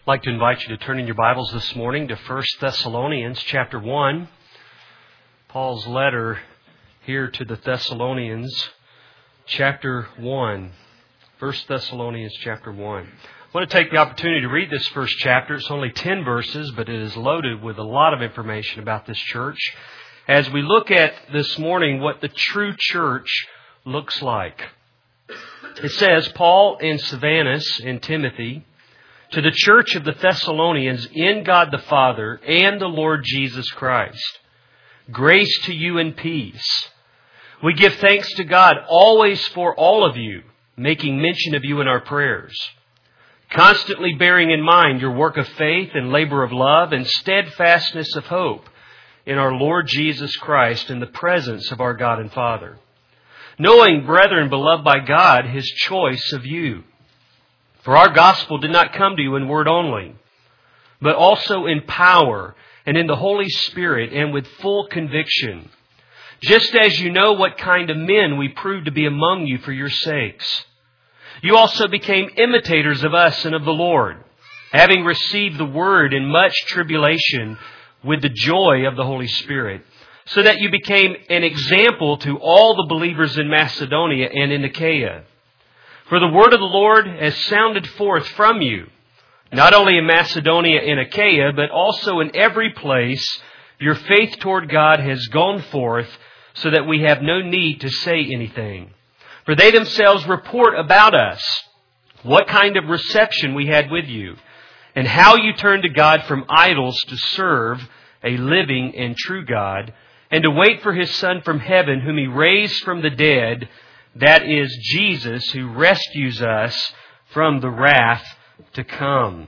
I'd like to invite you to turn in your Bibles this morning to 1 Thessalonians chapter 1. Paul's letter here to the Thessalonians, chapter 1. 1 Thessalonians chapter 1. I want to take the opportunity to read this first chapter. It's only 10 verses, but it is loaded with a lot of information about this church. As we look at this morning what the true church looks like. It says, Paul and Silvanus and Timothy, to the church of the Thessalonians in God the Father and the Lord Jesus Christ. Grace to you and peace. We give thanks to God always for all of you, making mention of you in our prayers, constantly bearing in mind your work of faith and labor of love and steadfastness of hope in our Lord Jesus Christ in the presence of our God and Father. Knowing, brethren, beloved by God, His choice of you. For our gospel did not come to you in word only, but also in power and in the Holy Spirit and with full conviction, just as you know what kind of men we proved to be among you for your sakes. You also became imitators of us and of the Lord, having received the word in much tribulation with the joy of the Holy Spirit, so that you became an example to all the believers in Macedonia and in Achaia. For the word of the Lord has sounded forth from you, not only in Macedonia and Achaia, but also in every place. Your faith toward God has gone forth, so that we have no need to say anything. For they themselves report about us what kind of reception we had with you, and how you turned to God from idols to serve a living and true God, and to wait for His Son from heaven, whom He raised from the dead, that is Jesus, who rescues us from the wrath to come.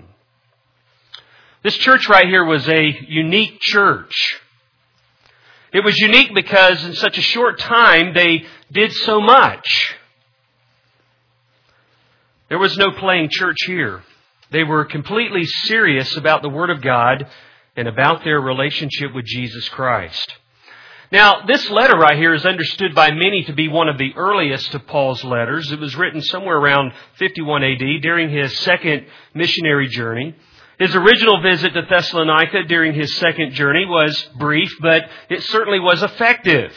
This church right here was a unique church. It was unique because in such a short time they did so much. There was no playing church here. They were completely serious about the Word of God and about their relationship with Jesus Christ. Now, this letter right here is understood by many to be one of the earliest of Paul's letters. It was written somewhere around 51 AD during his second missionary journey. His original visit to Thessalonica during his second journey was brief, but it certainly was effective.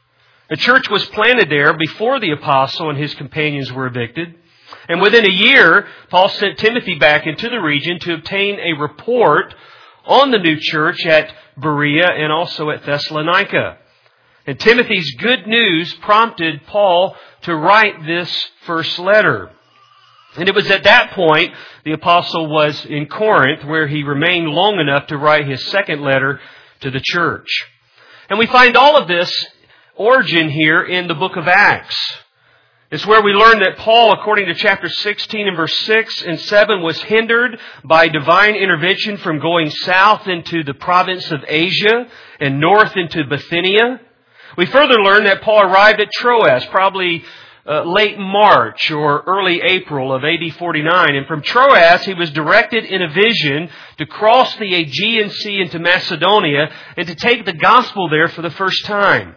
A church was planted there before the apostle and his companions were evicted. And within a year, Paul sent Timothy back into the region to obtain a report on the new church at Berea and also at Thessalonica. And Timothy's good news prompted Paul to write this first letter. And it was at that point the apostle was in Corinth, where he remained long enough to write his second letter to the church. And we find all of this origin here in the book of Acts. It's where we learn that Paul, according to chapter 16 and verse 6 and 7, was hindered by divine intervention from going south into the province of Asia and north into Bithynia. We further learn that Paul arrived at Troas, probably late March or early April of AD 49. And from Troas, he was directed in a vision to cross the Aegean Sea into Macedonia and to take the gospel there for the first time.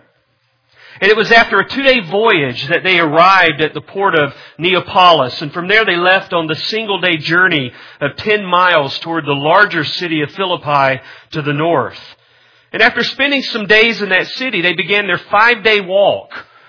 And it was after a 2-day voyage that they arrived at the port of Neapolis. And from there they left on the single-day journey of 10 miles toward the larger city of Philippi to the north. And after spending some days in that city, they began their 5-day walk,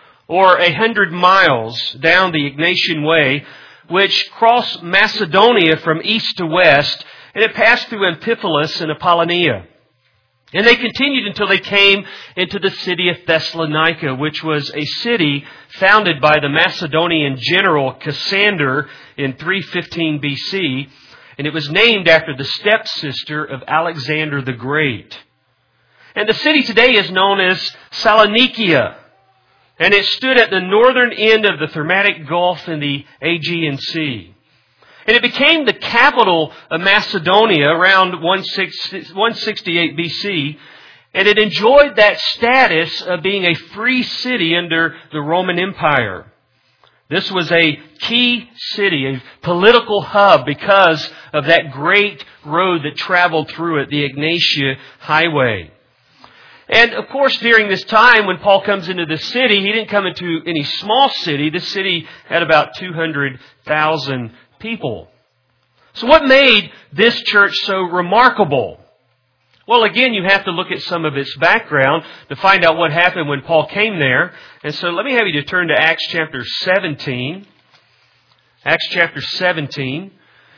or 100 miles down the Egnatian Way, which crossed Macedonia from east to west, and it passed through Amphipolis and Apollonia. And they continued until they came into the city of Thessalonica, which was a city founded by the Macedonian general Cassander in 315 BC, and it was named after the stepsister of Alexander the Great. And the city today is known as Salonikia, and it stood at the northern end of the Thermatic Gulf in the Aegean Sea. And it became the capital of Macedonia around 168 BC, and it enjoyed that status of being a free city under the Roman Empire. This was a key city, a political hub, because of that great road that traveled through it, the Egnatia Highway. And of course, during this time, when Paul comes into the city, he didn't come into any small city. This city had about 200,000 people. So what made this church so remarkable? Well, again, you have to look at some of its background to find out what happened when Paul came there. And so let me have you to turn to Acts chapter 17. Acts chapter 17.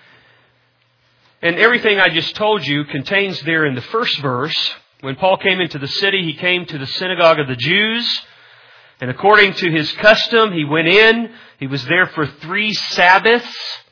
And everything I just told you contains there in the first verse. When Paul came into the city, he came to the synagogue of the Jews. And according to his custom, he went in. He was there for 3 Sabbaths.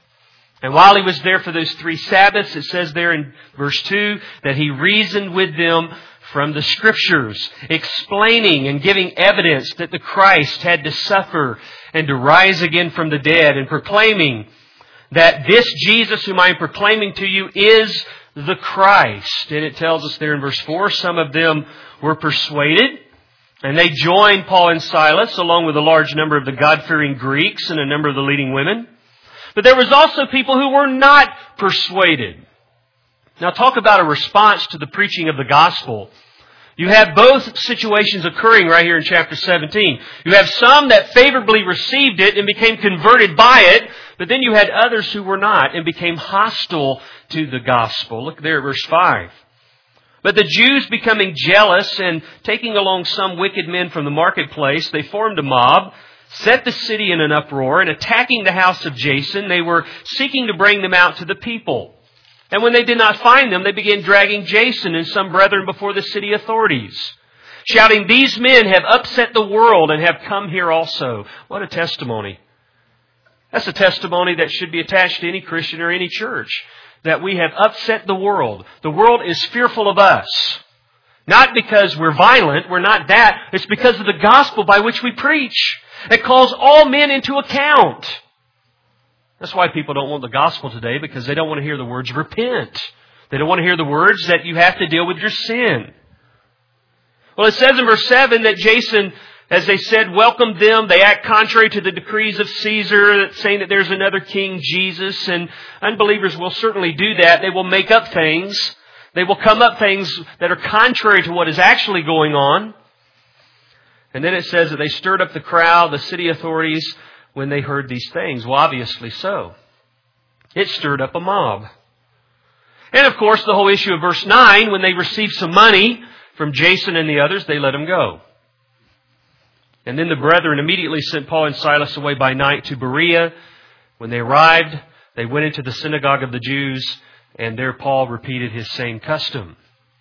And while he was there for those 3 Sabbaths, it says there in verse 2 that he reasoned with them from the Scriptures, explaining and giving evidence that the Christ had to suffer and to rise again from the dead, and proclaiming that this Jesus whom I am proclaiming to you is the Christ. And it tells us there in verse 4, some of them were persuaded, and they joined Paul and Silas along with a large number of the God-fearing Greeks and a number of the leading women. But there was also people who were not persuaded. Now talk about a response to the preaching of the gospel. You have both situations occurring right here in chapter 17. You have some that favorably received it and became converted by it, but then you had others who were not and became hostile to the gospel. Look there at verse 5. But the Jews, becoming jealous and taking along some wicked men from the marketplace, they formed a mob, set the city in an uproar, and attacking the house of Jason, they were seeking to bring them out to the people. And when they did not find them, they began dragging Jason and some brethren before the city authorities, shouting, "These men have upset the world and have come here also." What a testimony. That's a testimony that should be attached to any Christian or any church, that we have upset the world. The world is fearful of us. Not because we're violent, we're not that. It's because of the gospel by which we preach. It calls all men into account. That's why people don't want the gospel today, because they don't want to hear the words repent. They don't want to hear the words that you have to deal with your sin. Well, it says in verse 7 that Jason, as they said, welcomed them. They act contrary to the decrees of Caesar, saying that there's another king, Jesus. And unbelievers will certainly do that. They will make up things. They will come up things that are contrary to what is actually going on. And then it says that they stirred up the crowd, the city authorities, when they heard these things. Well, obviously so. It stirred up a mob. And of course, the whole issue of verse 9, when they received some money from Jason and the others, they let him go. And then the brethren immediately sent Paul and Silas away by night to Berea. When they arrived, they went into the synagogue of the Jews, and there Paul repeated his same custom.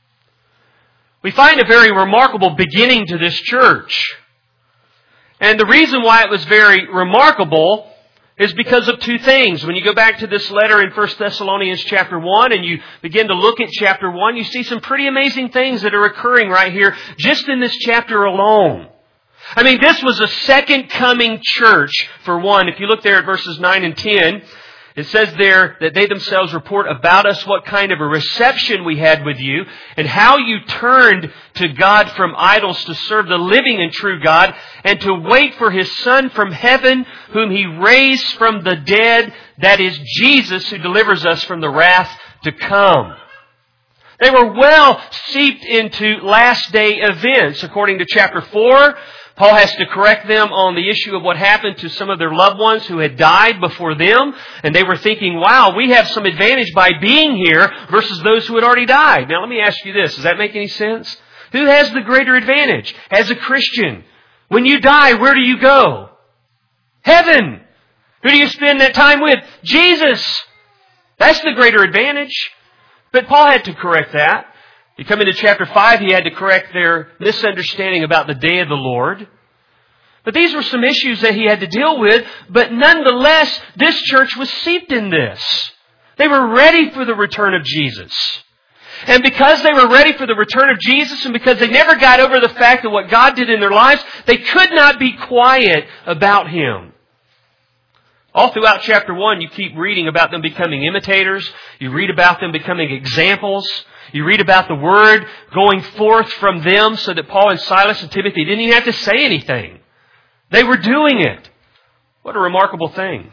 We find a very remarkable beginning to this church. And the reason why it was very remarkable is because of 2 things. When you go back to this letter in 1 Thessalonians chapter 1 and you begin to look at chapter 1, you see some pretty amazing things that are occurring right here just in this chapter alone. I mean, this was a second coming church, for one. If you look there at verses 9 and 10, it says there that they themselves report about us what kind of a reception we had with you and how you turned to God from idols to serve the living and true God and to wait for His Son from heaven whom He raised from the dead, that is Jesus, who delivers us from the wrath to come. They were well seeped into last day events. According to chapter 4, Paul has to correct them on the issue of what happened to some of their loved ones who had died before them. And they were thinking, wow, we have some advantage by being here versus those who had already died. Now let me ask you this. Does that make any sense? Who has the greater advantage as a Christian? When you die, where do you go? Heaven. Who do you spend that time with? Jesus. That's the greater advantage. But Paul had to correct that. You come into chapter 5, he had to correct their misunderstanding about the day of the Lord. But these were some issues that he had to deal with. But nonetheless, this church was seeped in this. They were ready for the return of Jesus. And because they were ready for the return of Jesus, and because they never got over the fact of what God did in their lives, they could not be quiet about Him. All throughout chapter 1, you keep reading about them becoming imitators. You read about them becoming examples. You read about the Word going forth from them so that Paul and Silas and Timothy didn't even have to say anything. They were doing it. What a remarkable thing.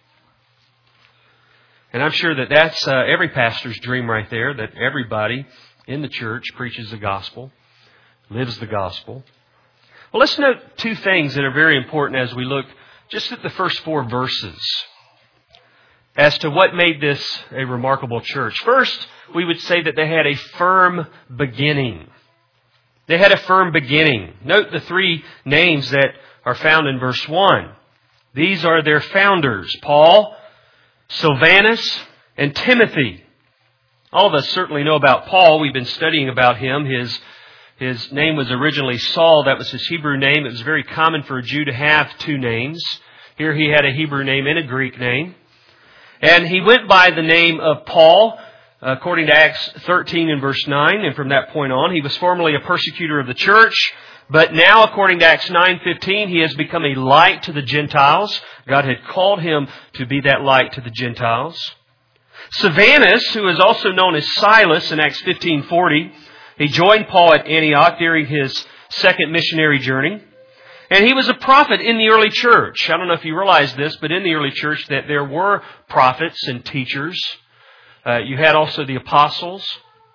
And I'm sure that that's every pastor's dream right there, that everybody in the church preaches the gospel, lives the gospel. Well, let's note 2 things that are very important as we look just at the first 4 verses. as to what made this a remarkable church. First, we would say that they had a firm beginning. They had a firm beginning. Note the three names that are found in verse 1. These are their founders, Paul, Silvanus, and Timothy. All of us certainly know about Paul. We've been studying about him. His name was originally Saul. That was his Hebrew name. It was very common for a Jew to have two names. Here he had a Hebrew name and a Greek name. And he went by the name of Paul, according to Acts 13 and verse 9. And from that point on, he was formerly a persecutor of the church. But now, according to Acts 9:15, he has become a light to the Gentiles. God had called him to be that light to the Gentiles. Silvanus, who is also known as Silas in Acts 15:40, he joined Paul at Antioch during his second missionary journey. And he was a prophet in the early church. I don't know if you realize this, but in the early church that there were prophets and teachers. You had also the apostles.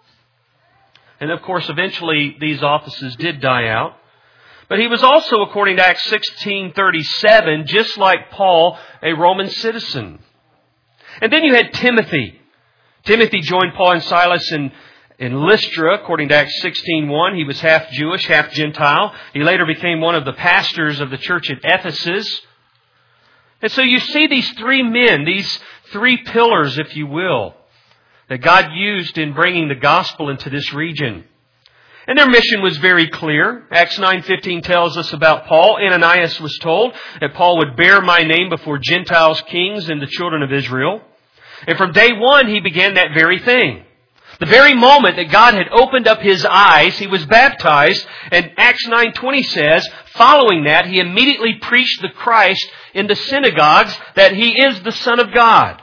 And of course, eventually these offices did die out. But he was also, according to Acts 16:37, just like Paul, a Roman citizen. And then you had Timothy. Timothy joined Paul and Silas in Lystra, according to Acts 16:1. He was half Jewish, half Gentile. He later became one of the pastors of the church at Ephesus. And so you see these three men, these three pillars, if you will, that God used in bringing the gospel into this region. And their mission was very clear. Acts 9:15 tells us about Paul. Ananias was told that Paul would bear my name before Gentiles, kings, and the children of Israel. And from day one, he began that very thing. The very moment that God had opened up his eyes, he was baptized. And Acts 9:20 says, following that, he immediately preached the Christ in the synagogues, that he is the Son of God.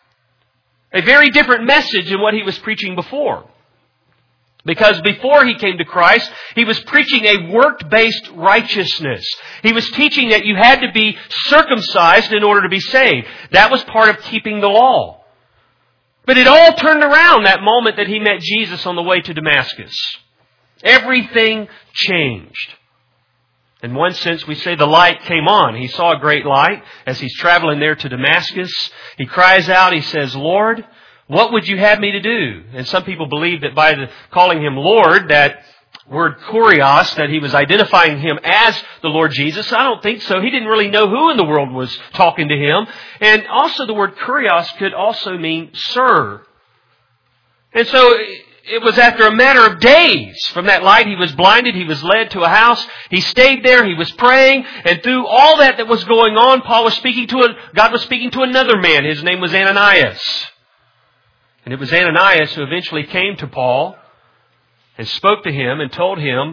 A very different message than what he was preaching before. Because before he came to Christ, he was preaching a work-based righteousness. He was teaching that you had to be circumcised in order to be saved. That was part of keeping the law. But it all turned around that moment that he met Jesus on the way to Damascus. Everything changed. In one sense, we say the light came on. He saw a great light as he's traveling there to Damascus. He cries out, he says, Lord, what would you have me to do? And some people believe that by calling him Lord, that word kurios, that he was identifying him as the Lord Jesus. I don't think so. He didn't really know who in the world was talking to him. And also the word kurios could also mean sir. And so it was after a matter of days from that light, he was blinded, he was led to a house, he stayed there, he was praying, and through all that was going on, God was speaking to another man. His name was Ananias. And it was Ananias who eventually came to Paul and spoke to him and told him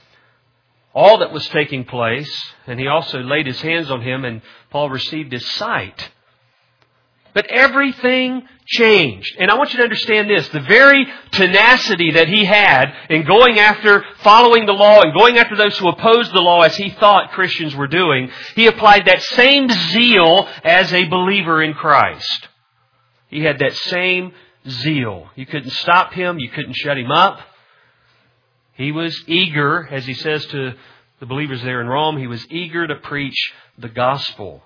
all that was taking place. And he also laid his hands on him, and Paul received his sight. But everything changed. And I want you to understand this. The very tenacity that he had in going after following the law and going after those who opposed the law as he thought Christians were doing, he applied that same zeal as a believer in Christ. He had that same zeal. You couldn't stop him. You couldn't shut him up. He was eager, as he says to the believers there in Rome, he was eager to preach the gospel.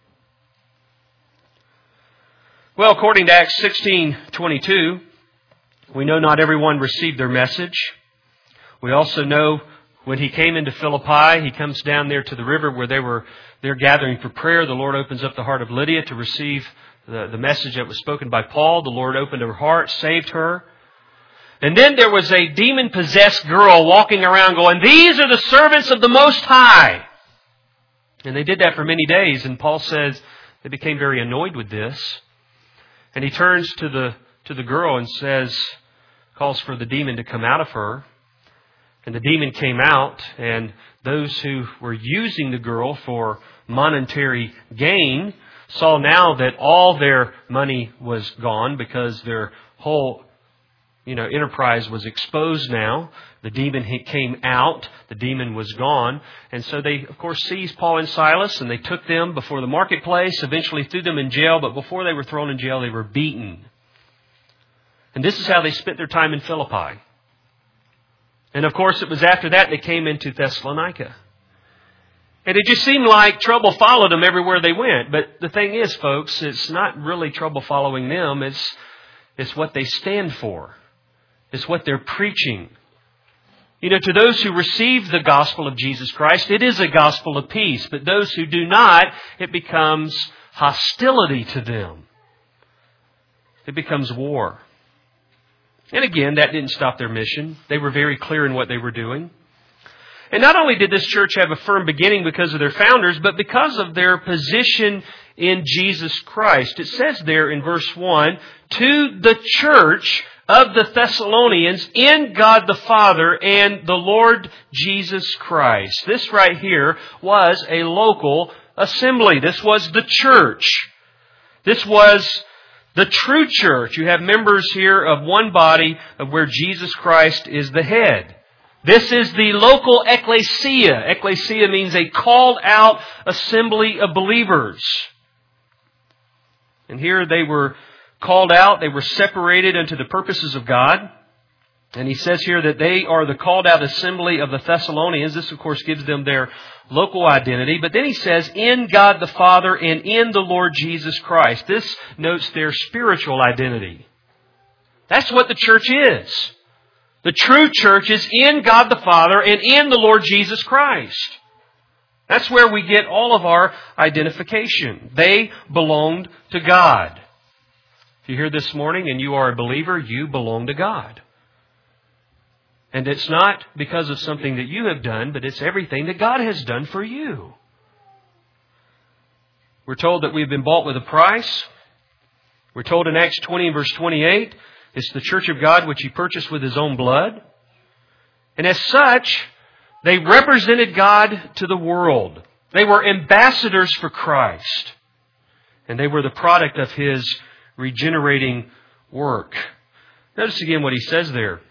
Well, according to Acts 16:22, we know not everyone received their message. We also know when he came into Philippi, he comes down there to the river where they're gathering for prayer. The Lord opens up the heart of Lydia to receive the message that was spoken by Paul. The Lord opened her heart, saved her. And then there was a demon-possessed girl walking around going, "These are the servants of the Most High." And they did that for many days. And Paul says they became very annoyed with this. And he turns to the girl and calls for the demon to come out of her. And the demon came out, and those who were using the girl for monetary gain saw now that all their money was gone because their whole enterprise was exposed now. The demon came out. The demon was gone. And so they, of course, seized Paul and Silas, and they took them before the marketplace, eventually threw them in jail. But before they were thrown in jail, they were beaten. And this is how they spent their time in Philippi. And of course, it was after that they came into Thessalonica. And it just seemed like trouble followed them everywhere they went. But the thing is, folks, it's not really trouble following them. It's what they stand for. It's what they're preaching. You know, to those who receive the gospel of Jesus Christ, it is a gospel of peace. But those who do not, it becomes hostility to them. It becomes war. And again, that didn't stop their mission. They were very clear in what they were doing. And not only did this church have a firm beginning because of their founders, but because of their position in Jesus Christ. It says there in verse 1, to the church of the Thessalonians in God the Father and the Lord Jesus Christ. This right here was a local assembly. This was the church. This was the true church. You have members here of one body of where Jesus Christ is the head. This is the local ecclesia. Ecclesia means a called out assembly of believers. And here they were called out. They were separated unto the purposes of God. And he says here that they are the called out assembly of the Thessalonians. This, of course, gives them their local identity. But then he says, in God the Father and in the Lord Jesus Christ. This notes their spiritual identity. That's what the church is. The true church is in God the Father and in the Lord Jesus Christ. That's where we get all of our identification. They belonged to God. If you're here this morning and you are a believer, you belong to God. And it's not because of something that you have done, but it's everything that God has done for you. We're told that we've been bought with a price. We're told in Acts 20 and verse 28, it's the church of God which He purchased with His own blood. And as such, they represented God to the world. They were ambassadors for Christ. And they were the product of His regenerating work. Notice again what he says there.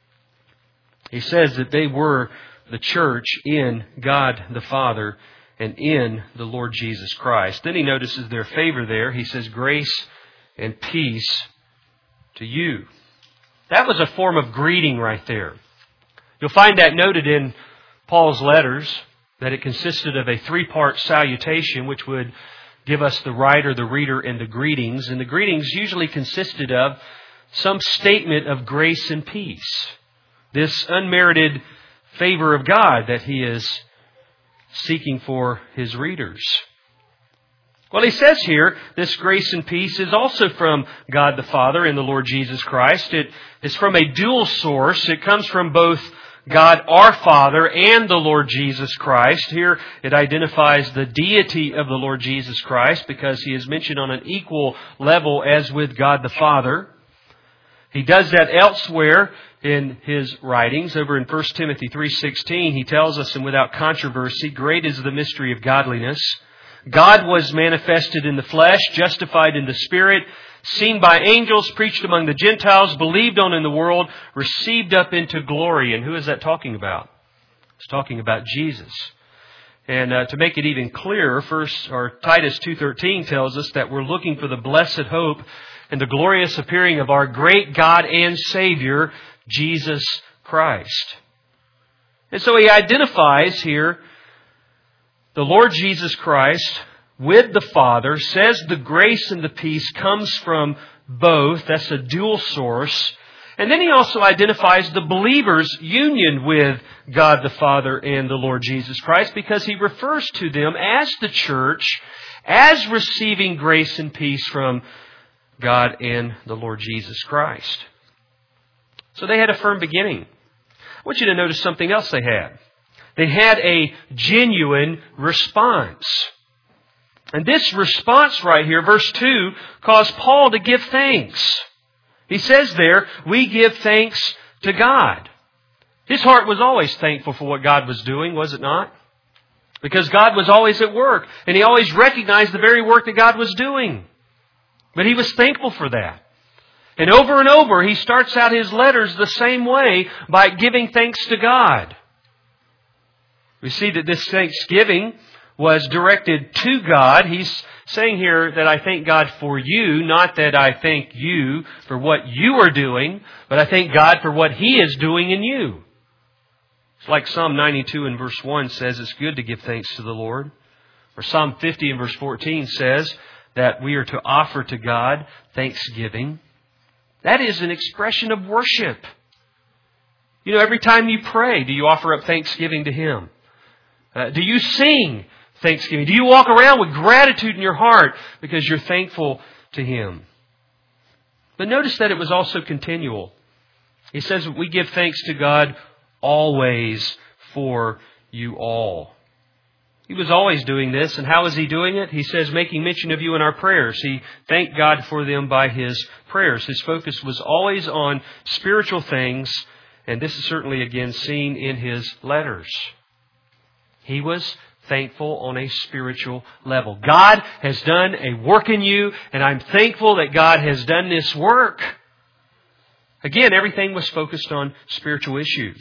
He says that they were the church in God the Father and in the Lord Jesus Christ. Then he notices their favor there. He says, grace and peace to you. That was a form of greeting right there. You'll find that noted in Paul's letters, that it consisted of a three-part salutation, which would give us the writer, the reader, and the greetings. And the greetings usually consisted of some statement of grace and peace. This unmerited favor of God that He is seeking for His readers. Well, he says here, this grace and peace is also from God the Father and the Lord Jesus Christ. It is from a dual source. It comes from both God our Father and the Lord Jesus Christ. Here it identifies the deity of the Lord Jesus Christ because He is mentioned on an equal level as with God the Father. He does that elsewhere in His writings. Over in 1 Timothy 3:16, He tells us, and without controversy, great is the mystery of godliness. God was manifested in the flesh, justified in the Spirit, seen by angels, preached among the Gentiles, believed on in the world, received up into glory. And who is that talking about? It's talking about Jesus. And to make it even clearer, Titus 2:13 tells us that we're looking for the blessed hope and the glorious appearing of our great God and Savior, Jesus Christ. And so he identifies here the Lord Jesus Christ with the Father, says the grace and the peace comes from both. That's a dual source. And then he also identifies the believer's union with God the Father and the Lord Jesus Christ because he refers to them as the church, as receiving grace and peace from God and the Lord Jesus Christ. So they had a firm beginning. I want you to notice something else they had. They had a genuine response. And this response right here, verse 2, caused Paul to give thanks. He says there, we give thanks to God. His heart was always thankful for what God was doing, was it not? Because God was always at work, and he always recognized the very work that God was doing. But he was thankful for that. And over, he starts out his letters the same way by giving thanks to God. We see that this thanksgiving was directed to God. He's saying here that I thank God for you, not that I thank you for what you are doing, but I thank God for what He is doing in you. It's like Psalm 92 and verse 1 says it's good to give thanks to the Lord. Or Psalm 50 and verse 14 says that we are to offer to God thanksgiving. That is an expression of worship. You know, every time you pray, do you offer up thanksgiving to Him? Do you sing thanksgiving? Do you walk around with gratitude in your heart because you're thankful to Him? But notice that it was also continual. He says that we give thanks to God always for you all. He was always doing this. And how is He doing it? He says, making mention of you in our prayers. He thanked God for them by His prayers. His focus was always on spiritual things. And this is certainly again seen in His letters. He was thankful on a spiritual level. God has done a work in you, and I'm thankful that God has done this work. Again, everything was focused on spiritual issues.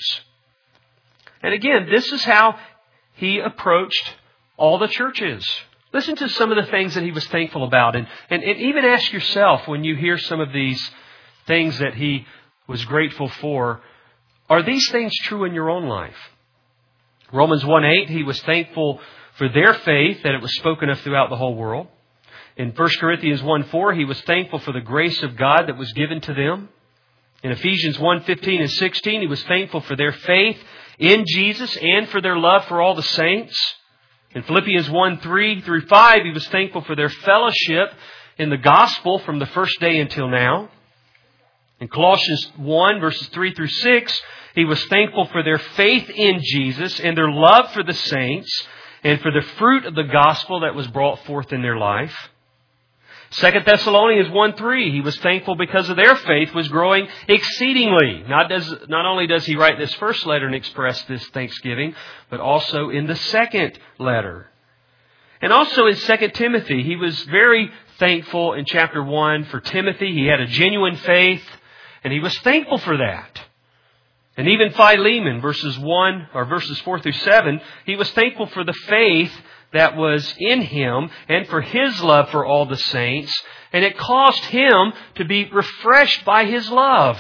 And again, this is how He approached all the churches. Listen to some of the things that He was thankful about. And even ask yourself when you hear some of these things that He was grateful for, are these things true in your own life? Romans 1:8, He was thankful for their faith, that it was spoken of throughout the whole world. In 1 Corinthians 1:4, He was thankful for the grace of God that was given to them. In Ephesians 1:15 and 16, He was thankful for their faith in Jesus and for their love for all the saints. In Philippians 1:3 through 5, He was thankful for their fellowship in the gospel from the first day until now. In Colossians 1, verses 3 through 6, He was thankful for their faith in Jesus and their love for the saints and for the fruit of the gospel that was brought forth in their life. 2 Thessalonians 1:3, He was thankful because of their faith was growing exceedingly. Not only does he write this first letter and express this thanksgiving, but also in the second letter. And also in 2 Timothy, he was very thankful in chapter 1 for Timothy. He had a genuine faith, and he was thankful for that. And even Philemon, verses 4 through 7, he was thankful for the faith that was in him and for his love for all the saints. And it caused him to be refreshed by his love.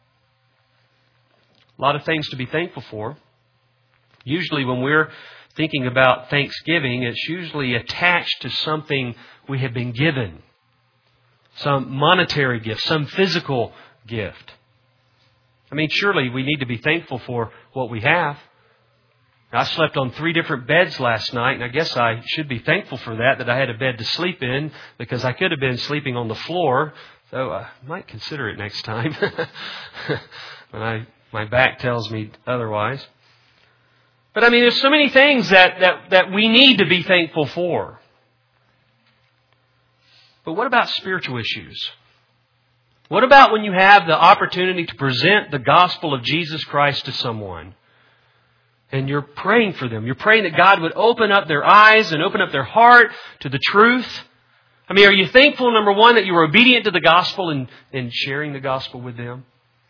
A lot of things to be thankful for. Usually when we're thinking about Thanksgiving, it's usually attached to something we have been given. Some monetary gift, some physical gift. I mean, surely we need to be thankful for what we have. I slept on 3 different beds last night, and I guess I should be thankful for that I had a bed to sleep in, because I could have been sleeping on the floor. So I might consider it next time. When my back tells me otherwise. But I mean, there's so many things that we need to be thankful for. But what about spiritual issues? What about when you have the opportunity to present the gospel of Jesus Christ to someone? And you're praying for them. You're praying that God would open up their eyes and open up their heart to the truth. I mean, are you thankful, number one, that you were obedient to the gospel and sharing the gospel with them?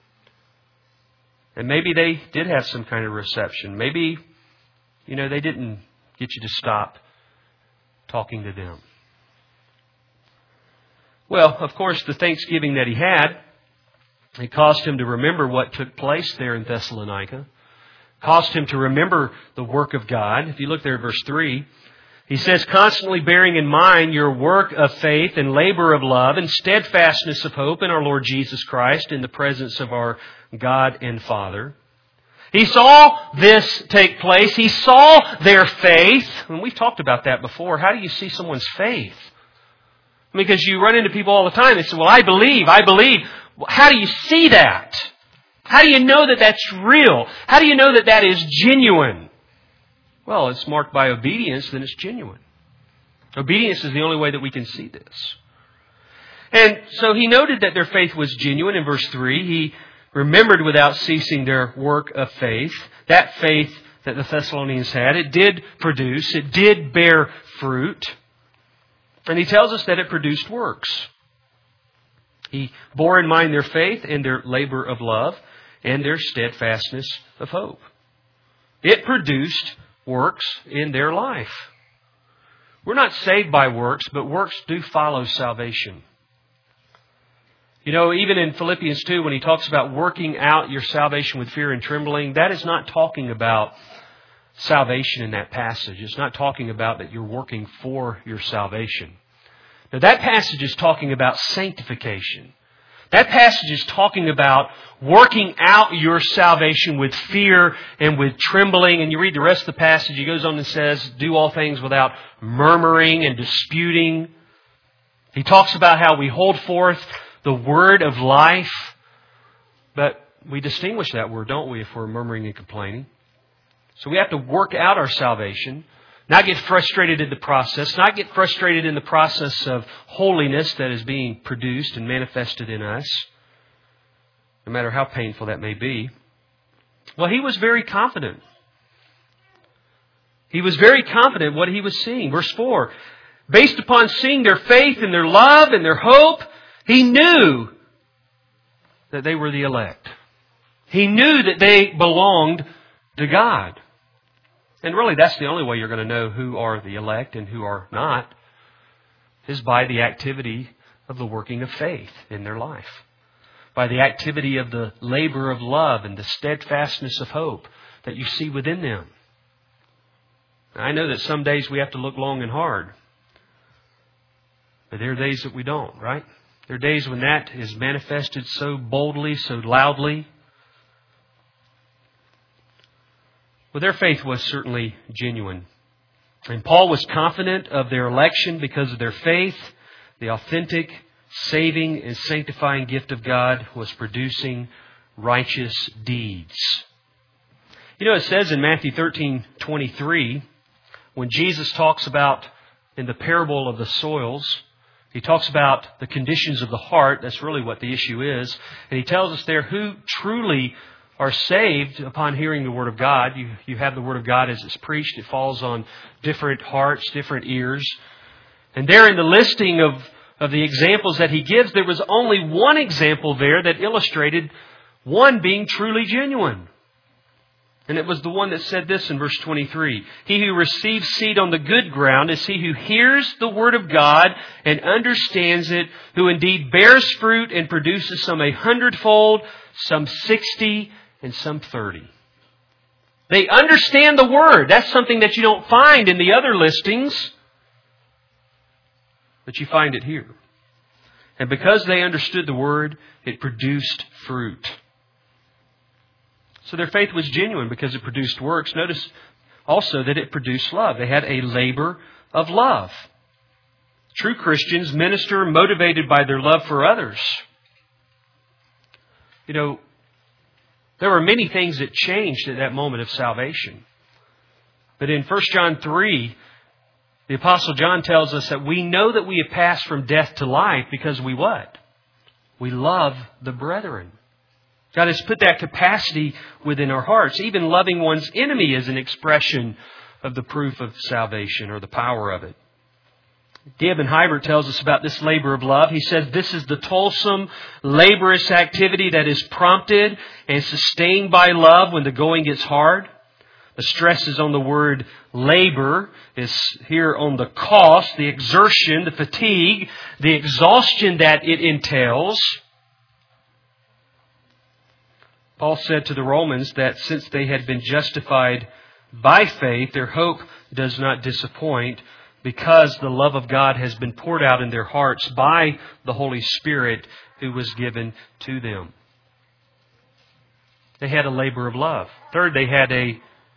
And maybe they did have some kind of reception. Maybe, they didn't get you to stop talking to them. Well, of course, the thanksgiving that he had, it caused him to remember what took place there in Thessalonica. Caused him to remember the work of God. If you look there at verse 3, he says, constantly bearing in mind your work of faith and labor of love and steadfastness of hope in our Lord Jesus Christ in the presence of our God and Father. He saw this take place. He saw their faith. And we've talked about that before. How do you see someone's faith? Because you run into people all the time. They say, well, I believe. How do you see that? How do you know that that's real? How do you know that that is genuine? Well, it's marked by obedience, then it's genuine. Obedience is the only way that we can see this. And so he noted that their faith was genuine in verse 3. He remembered without ceasing their work of faith. That faith that the Thessalonians had, it did produce, it did bear fruit. And he tells us that it produced works. He bore in mind their faith and their labor of love and their steadfastness of hope. It produced works in their life. We're not saved by works, but works do follow salvation. You know, even in Philippians 2, when he talks about working out your salvation with fear and trembling, that is not talking about salvation in that passage. It's not talking about that you're working for your salvation. Now, that passage is talking about sanctification. That passage is talking about working out your salvation with fear and with trembling. And you read the rest of the passage, he goes on and says, do all things without murmuring and disputing. He talks about how we hold forth the word of life. But we distinguish that word, don't we, if we're murmuring and complaining. So we have to work out our salvation. Not get frustrated in the process. Not get frustrated in the process of holiness that is being produced and manifested in us. No matter how painful that may be. Well, he was very confident. He was very confident what he was seeing. Verse 4. Based upon seeing their faith and their love and their hope, he knew that they were the elect. He knew that they belonged to God. And really, that's the only way you're going to know who are the elect and who are not, is by the activity of the working of faith in their life. By the activity of the labor of love and the steadfastness of hope that you see within them. I know that some days we have to look long and hard. But there are days that we don't, right? There are days when that is manifested so boldly, so loudly. Well, their faith was certainly genuine. And Paul was confident of their election because of their faith. The authentic, saving, and sanctifying gift of God was producing righteous deeds. You know, it says in Matthew 13:23, when Jesus talks about, in the parable of the soils, he talks about the conditions of the heart. That's really what the issue is. And he tells us there who truly are saved upon hearing the Word of God. You have the Word of God as it's preached. It falls on different hearts, different ears. And there in the listing of the examples that he gives, there was only one example there that illustrated one being truly genuine. And it was the one that said this in verse 23. He who receives seed on the good ground is he who hears the Word of God and understands it, who indeed bears fruit and produces some 100-fold, some 60, and some 30. They understand the Word. That's something that you don't find in the other listings, but you find it here. And because they understood the Word, it produced fruit. So their faith was genuine because it produced works. Notice also that it produced love. They had a labor of love. True Christians minister motivated by their love for others. You know, there were many things that changed at that moment of salvation. But in 1 John 3, the Apostle John tells us that we know that we have passed from death to life because we what? We love the brethren. God has put that capacity within our hearts. Even loving one's enemy is an expression of the proof of salvation or the power of it. D. Eben Hybert tells us about this labor of love. He says this is the toilsome, laborious activity that is prompted and sustained by love when the going gets hard. The stress is on the word labor, is here on the cost, the exertion, the fatigue, the exhaustion that it entails. Paul said to the Romans that since they had been justified by faith, their hope does not disappoint because the love of God has been poured out in their hearts by the Holy Spirit who was given to them. They had a labor of love. Third, they had a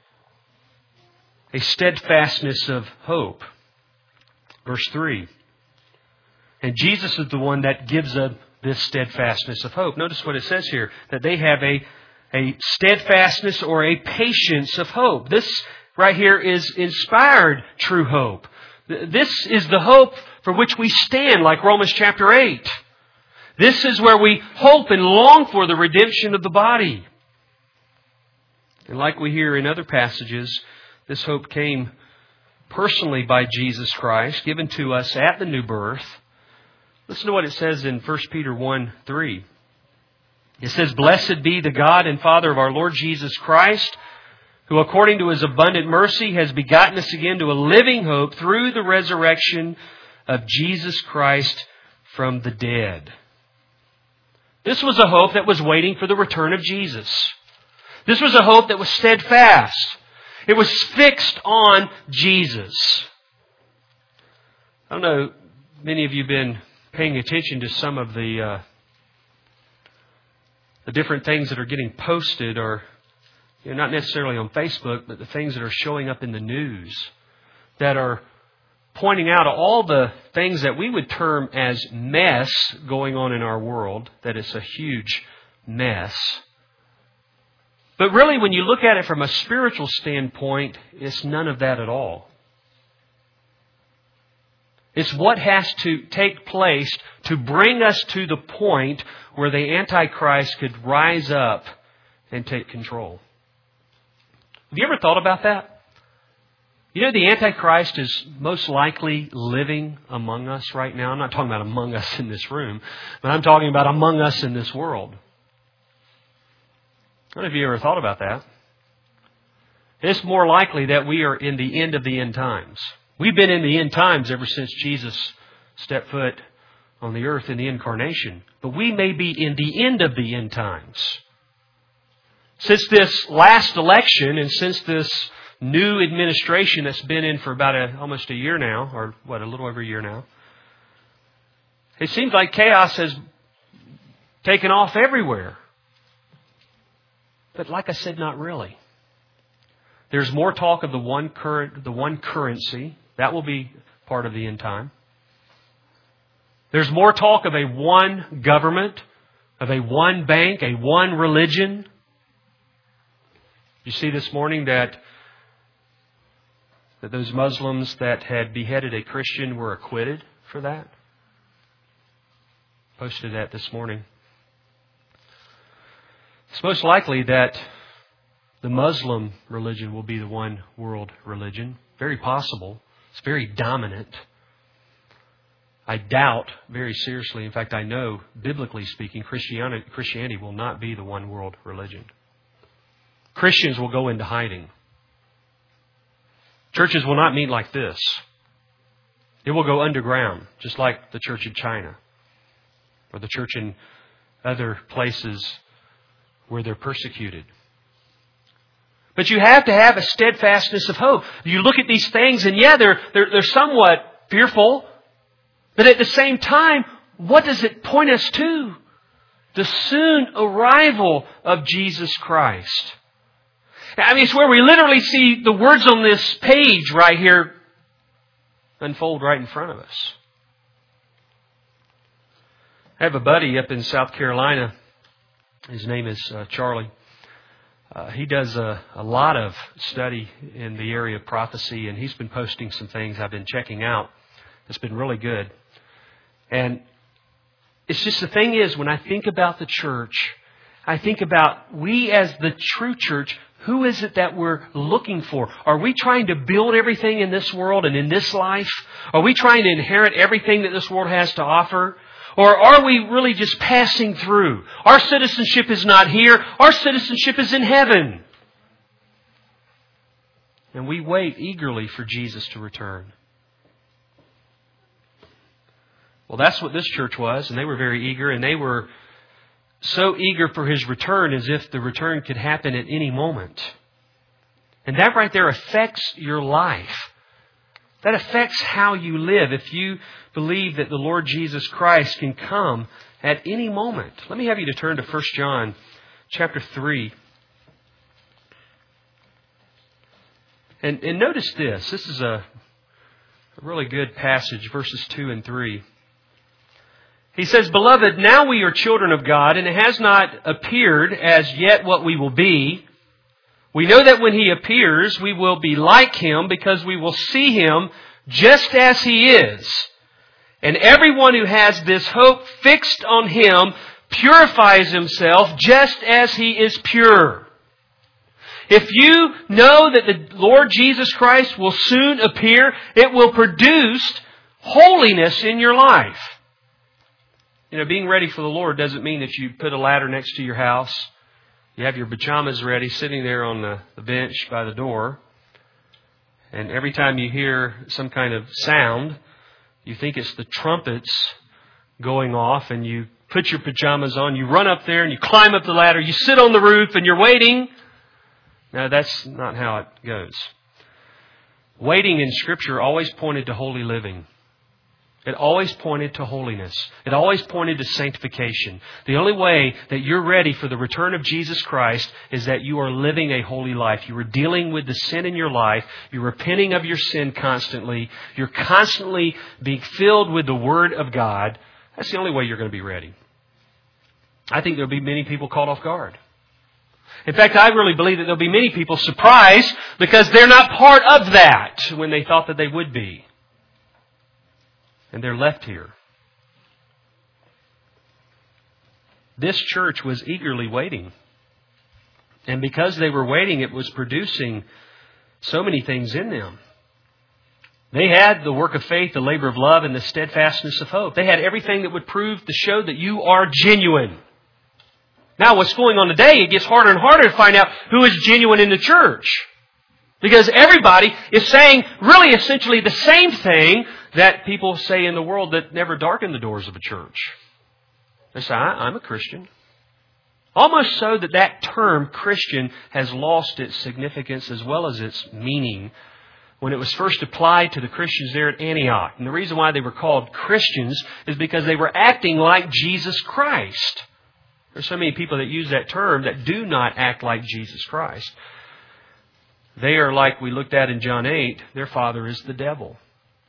steadfastness of hope. Verse 3. And Jesus is the one that gives us this steadfastness of hope. Notice what it says here, that they have a steadfastness or a patience of hope. This right here is inspired true hope. This is the hope for which we stand, like Romans chapter 8. This is where we hope and long for the redemption of the body. And like we hear in other passages, this hope came personally by Jesus Christ, given to us at the new birth. Listen to what it says in 1 Peter 1:3. It says, Blessed be the God and Father of our Lord Jesus Christ, who according to His abundant mercy has begotten us again to a living hope through the resurrection of Jesus Christ from the dead. This was a hope that was waiting for the return of Jesus. This was a hope that was steadfast. It was fixed on Jesus. I don't know, many of you have been paying attention to some of the different things that are getting posted, or not necessarily on Facebook, but the things that are showing up in the news that are pointing out all the things that we would term as mess going on in our world, that it's a huge mess. But really, when you look at it from a spiritual standpoint, it's none of that at all. It's what has to take place to bring us to the point where the Antichrist could rise up and take control. Have you ever thought about that? You know, the Antichrist is most likely living among us right now. I'm not talking about among us in this room, but I'm talking about among us in this world. I don't know if you ever thought about that. It's more likely that we are in the end of the end times. We've been in the end times ever since Jesus stepped foot on the earth in the incarnation. But we may be in the end of the end times. Since this last election and since this new administration that's been in for about almost a year now, or a little over a year now, it seems like chaos has taken off everywhere. But like I said, not really. There's more talk of the one currency. That will be part of the end time. There's more talk of a one government, of a one bank, a one religion. You see this morning that those Muslims that had beheaded a Christian were acquitted for that. Posted that this morning. It's most likely that the Muslim religion will be the one world religion. Very possible. It's very dominant. I doubt very seriously, in fact I know, biblically speaking, Christianity will not be the one world religion. Christians will go into hiding. Churches will not meet like this. It will go underground, just like the church in China or the church in other places where they're persecuted. But you have to have a steadfastness of hope. You look at these things and they're somewhat fearful. But at the same time, what does it point us to? The soon arrival of Jesus Christ. I mean, it's where we literally see the words on this page right here unfold right in front of us. I have a buddy up in South Carolina. His name is Charlie. He does a lot of study in the area of prophecy, and he's been posting some things I've been checking out. It's been really good. And it's just the thing is, when I think about the church, I think about we as the true church, who is it that we're looking for? Are we trying to build everything in this world and in this life? Are we trying to inherit everything that this world has to offer? Or are we really just passing through? Our citizenship is not here. Our citizenship is in heaven. And we wait eagerly for Jesus to return. Well, that's what this church was, and they were very eager, and they were so eager for His return as if the return could happen at any moment. And that right there affects your life. That affects how you live if you believe that the Lord Jesus Christ can come at any moment. Let me have you to turn to 1 John chapter 3. And notice this. This is a really good passage, verses 2 and 3. He says, "Beloved, now we are children of God, and it has not appeared as yet what we will be. We know that when He appears, we will be like Him, because we will see Him just as He is. And everyone who has this hope fixed on Him purifies himself just as He is pure." If you know that the Lord Jesus Christ will soon appear, it will produce holiness in your life. You know, being ready for the Lord doesn't mean that you put a ladder next to your house. You have your pajamas ready, sitting there on the bench by the door. And every time you hear some kind of sound, you think it's the trumpets going off, and you put your pajamas on, you run up there and you climb up the ladder, you sit on the roof and you're waiting. No, that's not how it goes. Waiting in Scripture always pointed to holy living. It always pointed to holiness. It always pointed to sanctification. The only way that you're ready for the return of Jesus Christ is that you are living a holy life. You are dealing with the sin in your life. You're repenting of your sin constantly. You're constantly being filled with the Word of God. That's the only way you're going to be ready. I think there'll be many people caught off guard. In fact, I really believe that there'll be many people surprised because they're not part of that when they thought that they would be. And they're left here. This church was eagerly waiting. And because they were waiting, it was producing so many things in them. They had the work of faith, the labor of love, and the steadfastness of hope. They had everything that would prove to show that you are genuine. Now, what's going on today, it gets harder and harder to find out who is genuine in the church. Because everybody is saying really essentially the same thing that people say in the world that never darken the doors of a church. They say, I'm a Christian. Almost so that that term Christian has lost its significance as well as its meaning when it was first applied to the Christians there at Antioch. And the reason why they were called Christians is because they were acting like Jesus Christ. There's so many people that use that term that do not act like Jesus Christ. They are like we looked at in John 8, their father is the devil.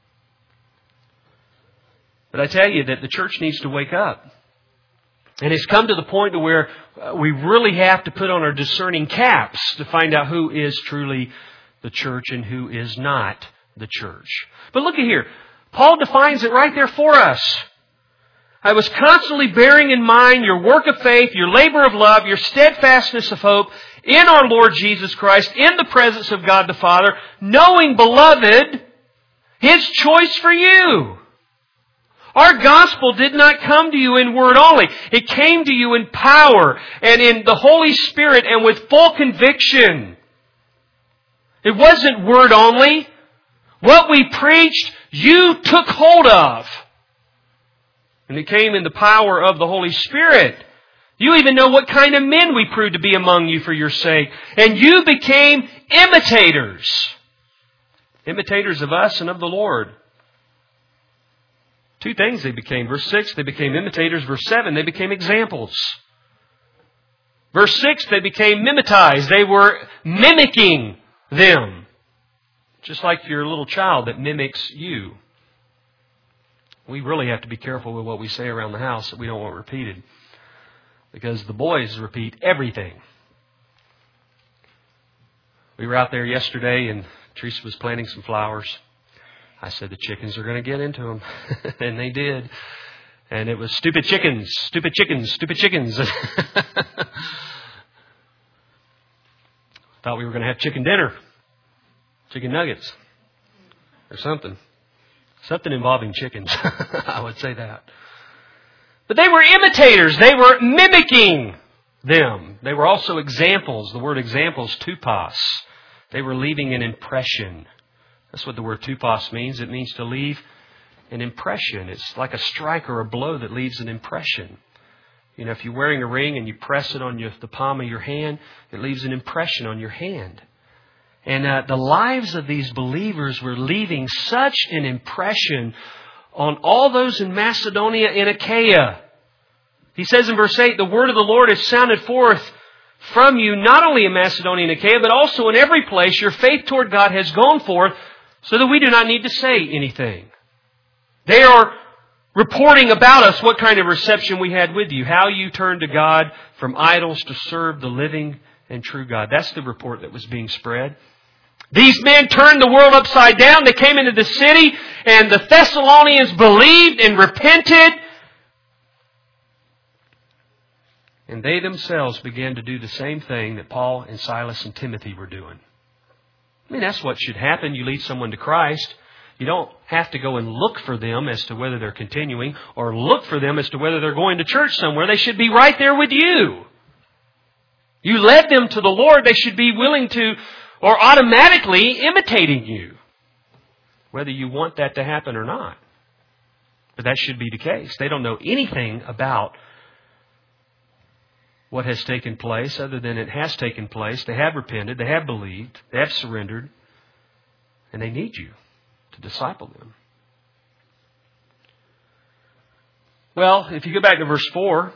But I tell you that the church needs to wake up. And it's come to the point to where we really have to put on our discerning caps to find out who is truly the church and who is not the church. But look at here. Paul defines it right there for us. I was constantly bearing in mind your work of faith, your labor of love, your steadfastness of hope in our Lord Jesus Christ, in the presence of God the Father, knowing, beloved, His choice for you. Our gospel did not come to you in word only. It came to you in power and in the Holy Spirit and with full conviction. It wasn't word only. What we preached, you took hold of. And it came in the power of the Holy Spirit. You even know what kind of men we proved to be among you for your sake. And you became imitators. Imitators of us and of the Lord. Two things they became. Verse 6, they became imitators. Verse 7, they became examples. Verse 6, they became mimetized. They were mimicking them. Just like your little child that mimics you. We really have to be careful with what we say around the house that we don't want repeated. Because the boys repeat everything. We were out there yesterday and Teresa was planting some flowers. I said the chickens are going to get into them. And they did. And it was stupid chickens, stupid chickens, stupid chickens. Thought we were going to have chicken dinner. Chicken nuggets. Or something. Something involving chickens. I would say that. But they were imitators. They were mimicking them. They were also examples. The word examples, tupos. They were leaving an impression. That's what the word tupos means. It means to leave an impression. It's like a strike or a blow that leaves an impression. You know, if you're wearing a ring and you press it on the palm of your hand, it leaves an impression on your hand. And the lives of these believers were leaving such an impression on all those in Macedonia and Achaia. He says in verse 8, the word of the Lord has sounded forth from you, not only in Macedonia and Achaia, but also in every place. Your faith toward God has gone forth so that we do not need to say anything. They are reporting about us what kind of reception we had with you, how you turned to God from idols to serve the living and true God. That's the report that was being spread. These men turned the world upside down. They came into the city and the Thessalonians believed and repented. And they themselves began to do the same thing that Paul and Silas and Timothy were doing. I mean, that's what should happen. You lead someone to Christ. You don't have to go and look for them as to whether they're continuing or look for them as to whether they're going to church somewhere. They should be right there with you. You led them to the Lord. They should be willing to or automatically imitating you, whether you want that to happen or not. But that should be the case. They don't know anything about what has taken place other than it has taken place. They have repented. They have believed. They have surrendered. And they need you to disciple them. Well, if you go back to verse 4,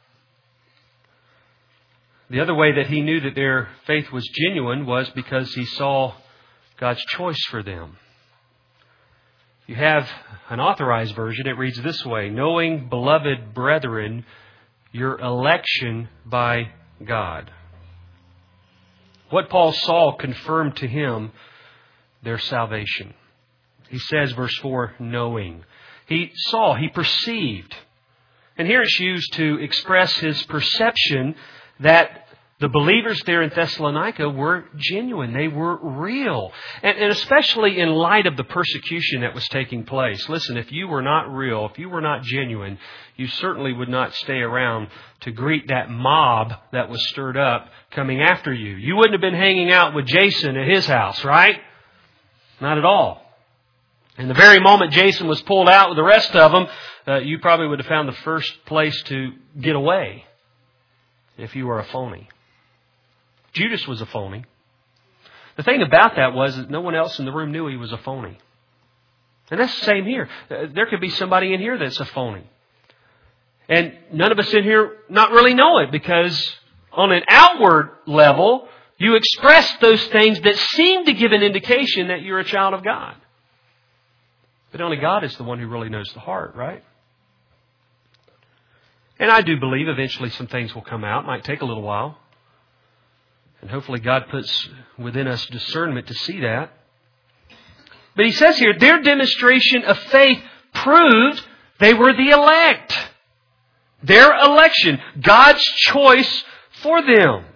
the other way that he knew that their faith was genuine was because he saw God's choice for them. You have an authorized version. It reads this way: knowing, beloved brethren, your election by God. What Paul saw confirmed to him their salvation. He says, verse 4, knowing. He saw, he perceived. And here it's used to express his perception that the believers there in Thessalonica were genuine. They were real. And especially in light of the persecution that was taking place. Listen, if you were not real, if you were not genuine, you certainly would not stay around to greet that mob that was stirred up coming after you. You wouldn't have been hanging out with Jason at his house, right? Not at all. And the very moment Jason was pulled out with the rest of them, you probably would have found the first place to get away if you were a phony. Judas was a phony. The thing about that was that no one else in the room knew he was a phony. And that's the same here. There could be somebody in here that's a phony. And none of us in here not really know it, because on an outward level, you express those things that seem to give an indication that you're a child of God. But only God is the one who really knows the heart, right? And I do believe eventually some things will come out. It might take a little while. And hopefully God puts within us discernment to see that. But he says here, their demonstration of faith proved they were the elect. Their election, God's choice for them.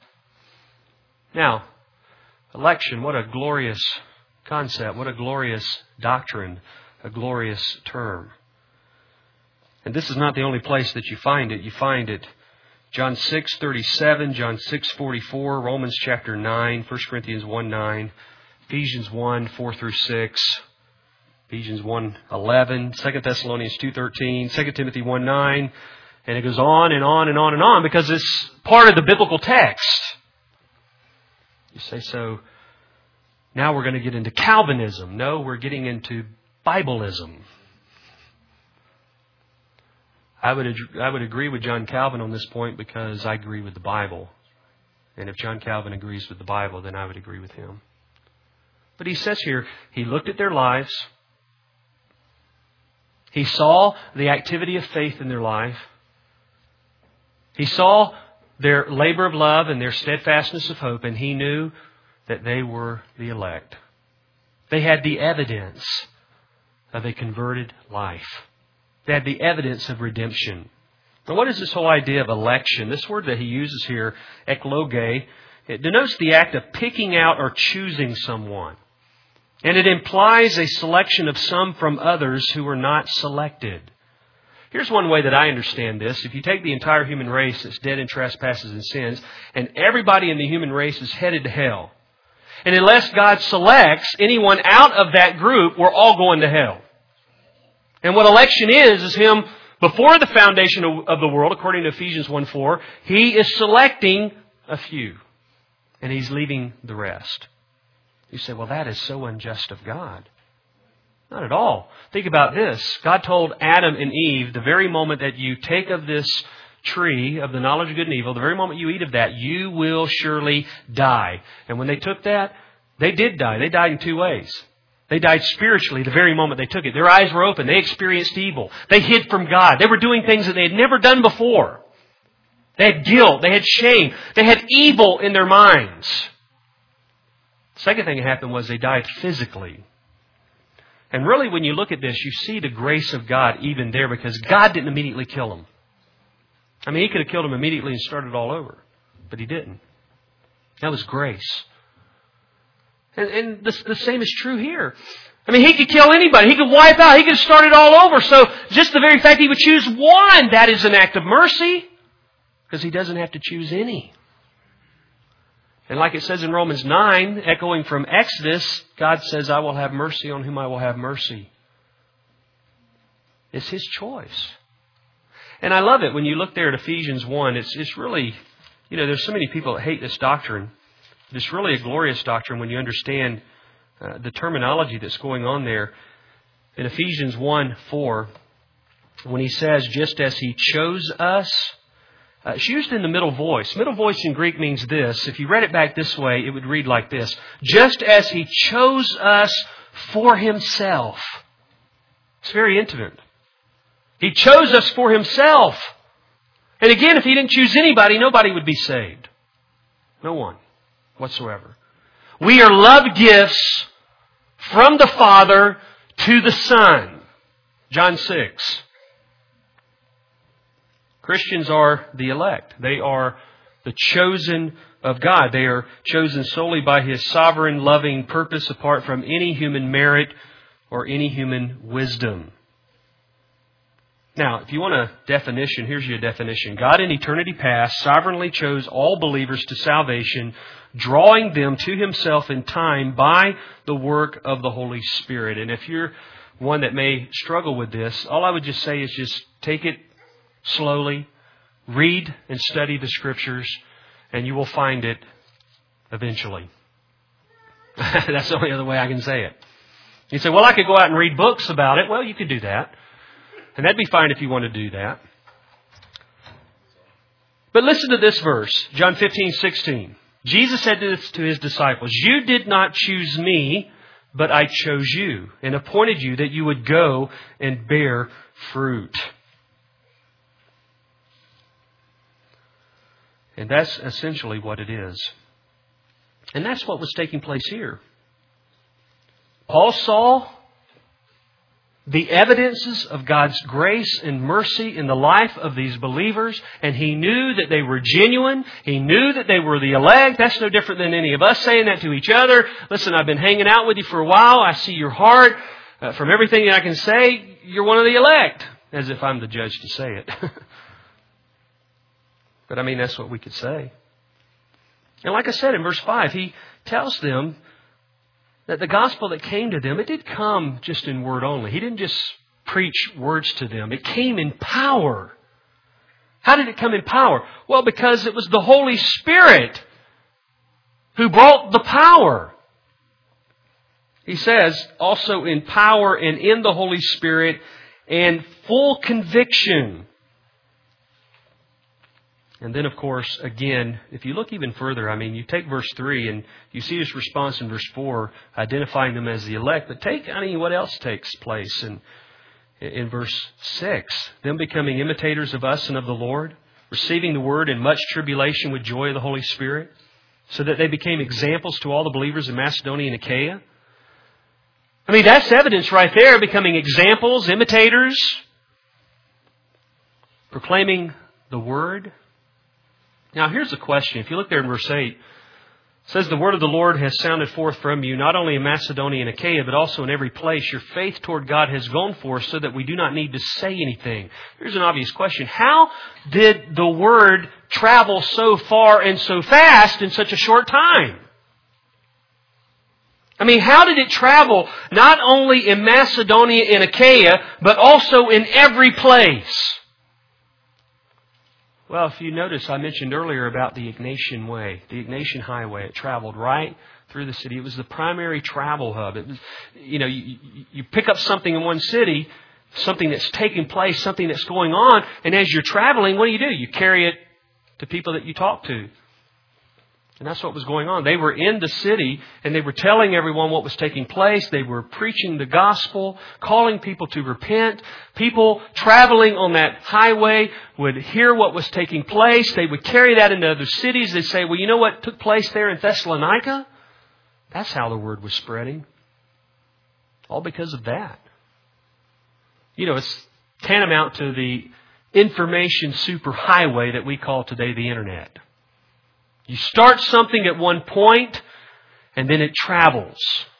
Now, election, what a glorious concept, what a glorious doctrine, a glorious term. And this is not the only place that you find it. You find it John 6:37, John 6:44, Romans chapter 9, 1 Corinthians 1:9, Ephesians 1:4 through 6, Ephesians 1:11, 2 Thessalonians 2:13, 2 Timothy 1:9, and it goes on and on and on and on because it's part of the biblical text. You say, so now we're going to get into Calvinism. No, we're getting into Bibleism. I would agree with John Calvin on this point because I agree with the Bible. And if John Calvin agrees with the Bible, then I would agree with him. But he says here, he looked at their lives. He saw the activity of faith in their life. He saw their labor of love and their steadfastness of hope, and he knew that they were the elect. They had the evidence of a converted life. They had the evidence of redemption. Now, what is this whole idea of election? This word that he uses here, ekloge, it denotes the act of picking out or choosing someone. And it implies a selection of some from others who were not selected. Here's one way that I understand this. If you take the entire human race that's dead in trespasses and sins, and everybody in the human race is headed to hell, and unless God selects anyone out of that group, we're all going to hell. And what election is Him, before the foundation of the world, according to Ephesians 1:4, He is selecting a few. And He's leaving the rest. You say, well, that is so unjust of God. Not at all. Think about this. God told Adam and Eve, the very moment that you take of this tree of the knowledge of good and evil, the very moment you eat of that, you will surely die. And when they took that, they did die. They died in two ways. They died spiritually the very moment they took it. Their eyes were open. They experienced evil. They hid from God. They were doing things that they had never done before. They had guilt. They had shame. They had evil in their minds. The second thing that happened was they died physically. And really, when you look at this, you see the grace of God even there, because God didn't immediately kill them. I mean, He could have killed them immediately and started all over. But He didn't. That was grace. And the same is true here. I mean, He could kill anybody. He could wipe out. He could start it all over. So just the very fact He would choose one, that is an act of mercy. Because He doesn't have to choose any. And like it says in Romans 9, echoing from Exodus, God says, I will have mercy on whom I will have mercy. It's His choice. And I love it when you look there at Ephesians 1. It's really, there's so many people that hate this doctrine. It's really a glorious doctrine when you understand the terminology that's going on there. In Ephesians 1:4, when he says, just as He chose us, it's used in the middle voice. Middle voice in Greek means this. If you read it back this way, it would read like this. Just as He chose us for Himself. It's very intimate. He chose us for Himself. And again, if He didn't choose anybody, nobody would be saved. No one whatsoever. We are love gifts from the Father to the Son. John 6. Christians are the elect. They are the chosen of God. They are chosen solely by His sovereign, loving purpose apart from any human merit or any human wisdom. Now, if you want a definition, here's your definition. God in eternity past sovereignly chose all believers to salvation, drawing them to Himself in time by the work of the Holy Spirit. And if you're one that may struggle with this, all I would just say is just take it slowly, read and study the Scriptures, and you will find it eventually. That's the only other way I can say it. You say, well, I could go out and read books about it. Well, you could do that. And that'd be fine if you want to do that. But listen to this verse, John 15:16. Jesus said this to His disciples, you did not choose me, but I chose you and appointed you that you would go and bear fruit. And that's essentially what it is. And that's what was taking place here. Paul saw the evidences of God's grace and mercy in the life of these believers, and he knew that they were genuine. He knew that they were the elect. That's no different than any of us saying that to each other. Listen, I've been hanging out with you for a while. I see your heart. From everything that I can say, you're one of the elect. As if I'm the judge to say it. But I mean, that's what we could say. And like I said in verse 5, he tells them that the gospel that came to them, it did come just in word only. He didn't just preach words to them. It came in power. How did it come in power? Well, because it was the Holy Spirit who brought the power. He says, also in power and in the Holy Spirit and full conviction. And then, of course, again, if you look even further, I mean, you take verse 3 and you see His response in verse 4, identifying them as the elect. But what else takes place in verse 6? Them becoming imitators of us and of the Lord, receiving the word in much tribulation with joy of the Holy Spirit, so that they became examples to all the believers in Macedonia and Achaia. I mean, that's evidence right there, becoming examples, imitators, proclaiming the word. Now, here's the question. If you look there in verse 8, it says, the word of the Lord has sounded forth from you, not only in Macedonia and Achaia, but also in every place. Your faith toward God has gone forth so that we do not need to say anything. Here's an obvious question. How did the word travel so far and so fast in such a short time? I mean, how did it travel not only in Macedonia and Achaia, but also in every place? Well, if you notice, I mentioned earlier about the Ignatian Way, the Ignatian Highway. It traveled right through the city. It was the primary travel hub. It was, you pick up something in one city, something that's taking place, something that's going on, and as you're traveling, what do? You carry it to people that you talk to. And that's what was going on. They were in the city and they were telling everyone what was taking place. They were preaching the gospel, calling people to repent. People traveling on that highway would hear what was taking place. They would carry that into other cities. They'd say, well, you know what took place there in Thessalonica? That's how the word was spreading. All because of that. It's tantamount to the information superhighway that we call today the internet. You start something at one point, and then it travels.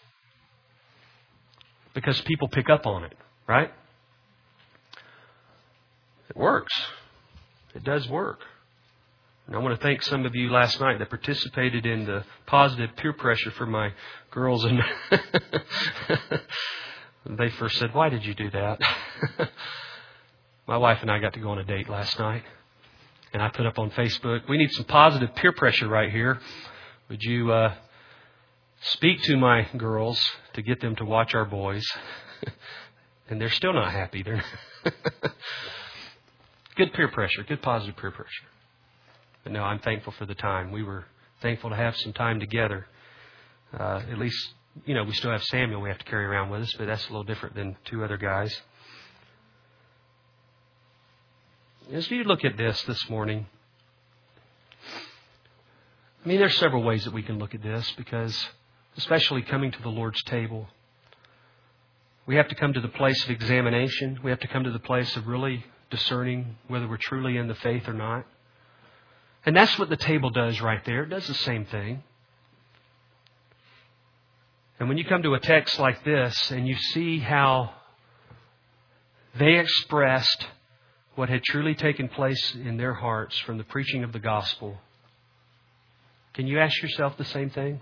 Because people pick up on it, right? It works. It does work. And I want to thank some of you last night that participated in the positive peer pressure for my girls. And they first said, why did you do that? My wife and I got to go on a date last night. And I put up on Facebook, we need some positive peer pressure right here. Would you speak to my girls to get them to watch our boys? And they're still not happy. They're good peer pressure, good positive peer pressure. But no, I'm thankful for the time. We were thankful to have some time together. At least, we still have Samuel we have to carry around with us, but that's a little different than two other guys. As you look at this morning, there's several ways that we can look at this, because especially coming to the Lord's table, we have to come to the place of examination. We have to come to the place of really discerning whether we're truly in the faith or not. And that's what the table does right there. It does the same thing. And when you come to a text like this and you see how they expressed what had truly taken place in their hearts from the preaching of the gospel, can you ask yourself the same thing?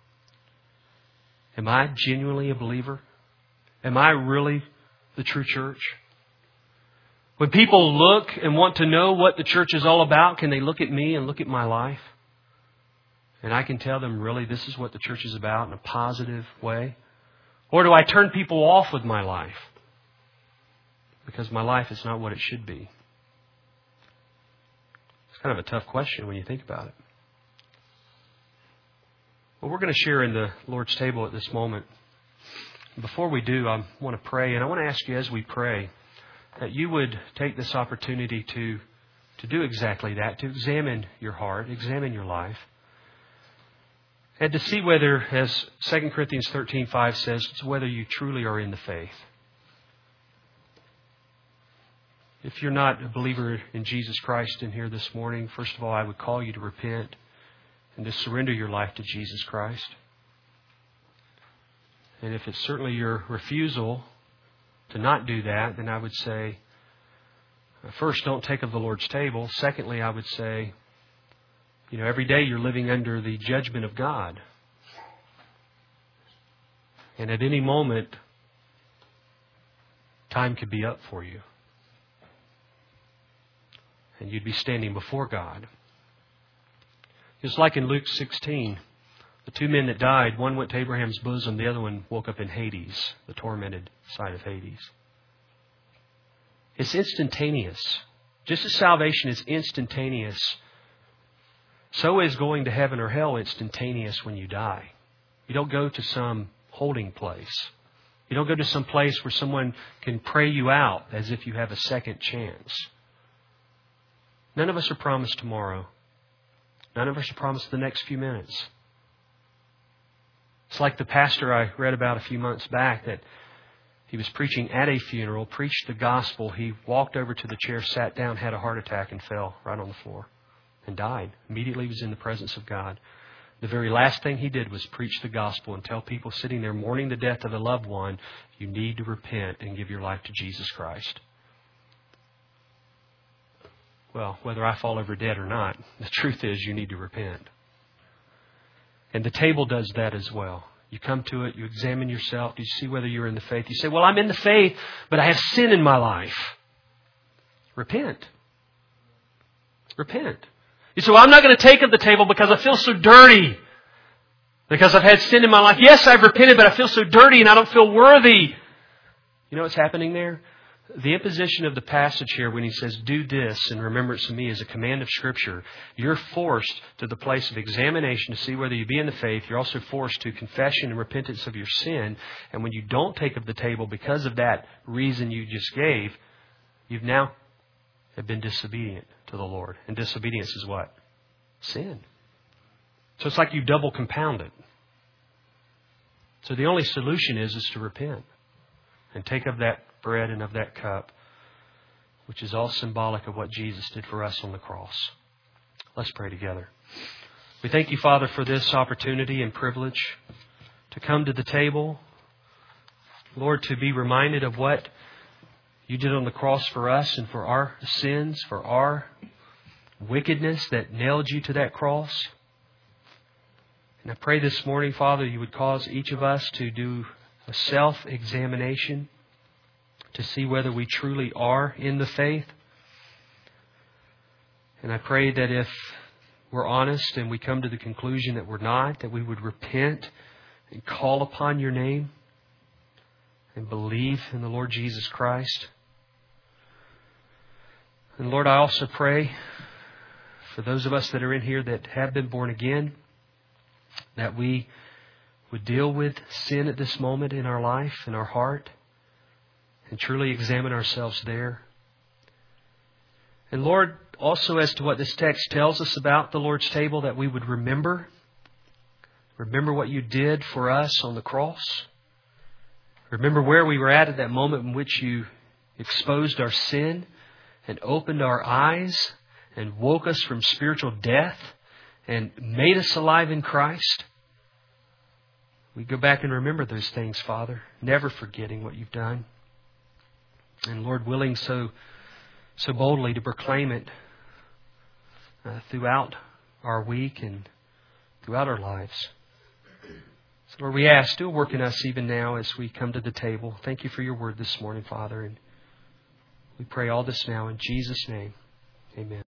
Am I genuinely a believer? Am I really the true church? When people look and want to know what the church is all about, can they look at me and look at my life? And I can tell them, really, this is what the church is about in a positive way? Or do I turn people off with my life? Because my life is not what it should be. It's kind of a tough question when you think about it. Well, we're going to share in the Lord's table at this moment. Before we do, I want to pray. And I want to ask you as we pray that you would take this opportunity to do exactly that, to examine your heart, examine your life, and to see whether, as 2 Corinthians 13:5 says, whether you truly are in the faith. If you're not a believer in Jesus Christ in here this morning, first of all, I would call you to repent and to surrender your life to Jesus Christ. And if it's certainly your refusal to not do that, then I would say, first, don't take of the Lord's table. Secondly, I would say, every day you're living under the judgment of God. And at any moment, time could be up for you. And you'd be standing before God. It's like in Luke 16. The two men that died, one went to Abraham's bosom, the other one woke up in Hades, the tormented side of Hades. It's instantaneous. Just as salvation is instantaneous, so is going to heaven or hell instantaneous when you die. You don't go to some holding place. You don't go to some place where someone can pray you out as if you have a second chance. None of us are promised tomorrow. None of us are promised the next few minutes. It's like the pastor I read about a few months back that he was preaching at a funeral, preached the gospel. He walked over to the chair, sat down, had a heart attack, and fell right on the floor and died. Immediately he was in the presence of God. The very last thing he did was preach the gospel and tell people sitting there mourning the death of a loved one, you need to repent and give your life to Jesus Christ. Well, whether I fall over dead or not, the truth is you need to repent. And the table does that as well. You come to it, you examine yourself, you see whether you're in the faith. You say, well, I'm in the faith, but I have sin in my life. Repent. Repent. You say, well, I'm not going to take of the table because I feel so dirty. Because I've had sin in my life. Yes, I've repented, but I feel so dirty and I don't feel worthy. You know what's happening there? The imposition of the passage here when he says, do this in remembrance of me is a command of Scripture. You're forced to the place of examination to see whether you be in the faith. You're also forced to confession and repentance of your sin. And when you don't take of the table because of that reason you just gave, you've now have been disobedient to the Lord. And disobedience is what? Sin. So it's like you double compound it. So the only solution is to repent and take of that bread and of that cup, which is all symbolic of what Jesus did for us on the cross. Let's pray together. We thank you, Father, for this opportunity and privilege to come to the table. Lord, to be reminded of what you did on the cross for us and for our sins, for our wickedness that nailed you to that cross. And I pray this morning, Father, you would cause each of us to do a self-examination, to see whether we truly are in the faith. And I pray that if we're honest and we come to the conclusion that we're not, that we would repent and call upon Your name and believe in the Lord Jesus Christ. And Lord, I also pray for those of us that are in here that have been born again, that we would deal with sin at this moment in our life, in our heart, and truly examine ourselves there. And Lord, also as to what this text tells us about the Lord's table, that we would remember what You did for us on the cross. Remember where we were at that moment in which You exposed our sin and opened our eyes and woke us from spiritual death and made us alive in Christ. We go back and remember those things, Father, never forgetting what You've done. And Lord, willing so boldly to proclaim it throughout our week and throughout our lives. So Lord, we ask, do a work in us even now as we come to the table. Thank You for Your word this morning, Father. And we pray all this now in Jesus' name. Amen.